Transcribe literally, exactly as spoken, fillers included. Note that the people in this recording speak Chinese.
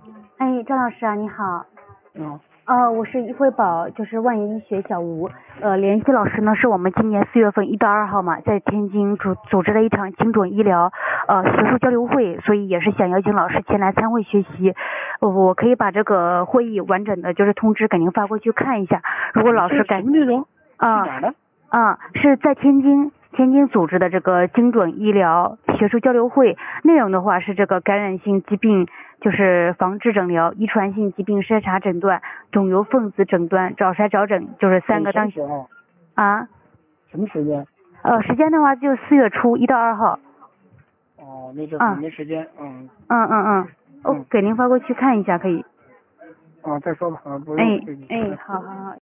哎，张老师啊，你好。 嗯。 呃，我是易惠宝，就是万源医学小吴。呃，联系老师呢，是我们今年四月份一到二号嘛，在天津组组织了一场精准医疗呃学术交流会，所以也是想邀请老师前来参会学习。呃我可以把这个会议完整的就是通知给您发过去看一下。如果老师感什么内容？ 啊哪的？ 啊，是在天津。天津组织的这个精准医疗学术交流会，内容的话是这个感染性疾病就是防治诊疗、遗传性疾病筛查诊断、肿瘤分子诊断、早筛早诊，就是三个当什么时候？ 啊。 什么时间？ 呃，时间的话就四月初一到二号。 哦，那阵没时间，嗯。 嗯嗯嗯，哦，给您发过去看一下可以。 啊，再说吧，啊，不用。 哎哎，好好好。